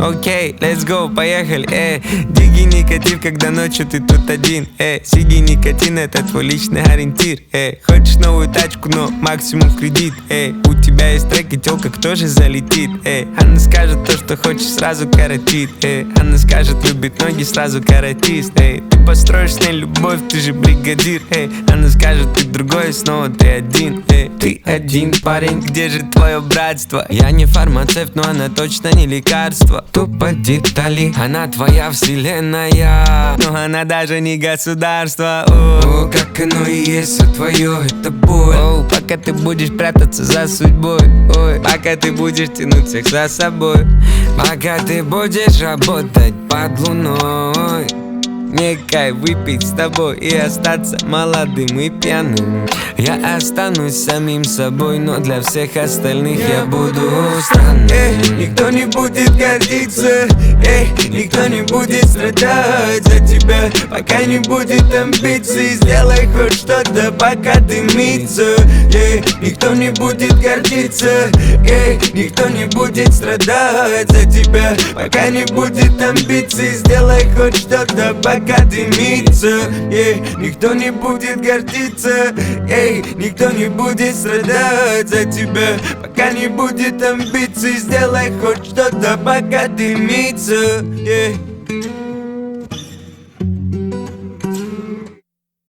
Окей, let's go, поехали, Диги никотив, когда ночью ты тут один, Сиги никотин, это твой личный ориентир, Хочешь новую тачку, но максимум в кредит, У тебя есть трек и тёлка, кто же залетит, Она скажет то, что хочешь, сразу коротит, Она скажет, любит ноги, сразу каратист, Ты построишь с ней любовь, ты же бригадир, Она скажет, ты другой, снова ты один, Ты один парень, где же твое братство? Я не фармацевт, но она точно не лекарство. Тупо детали, она твоя вселенная, но она даже не государство. О, как оно и есть, все твое, это боль. О, пока ты будешь прятаться за судьбой, ой, пока ты будешь тянуть всех за собой, пока ты будешь работать под луной. Мне кайф выпить с тобой и остаться молодым и пьяным. Я останусь самим собой, но для всех остальных я буду странным. Никто не будет гордиться, никто не будет страдать за тебя, пока не будет амбиций. Сделай хоть что-то, пока дымится. Никто не будет гордиться, никто не будет страдать за тебя, пока не будет амбиций. Сделай хоть что-то, пока дымится. Никто не будет гордиться, никто не будет страдать за тебя, пока не будет амбиций. Сделай хоть что-то, пока дымится.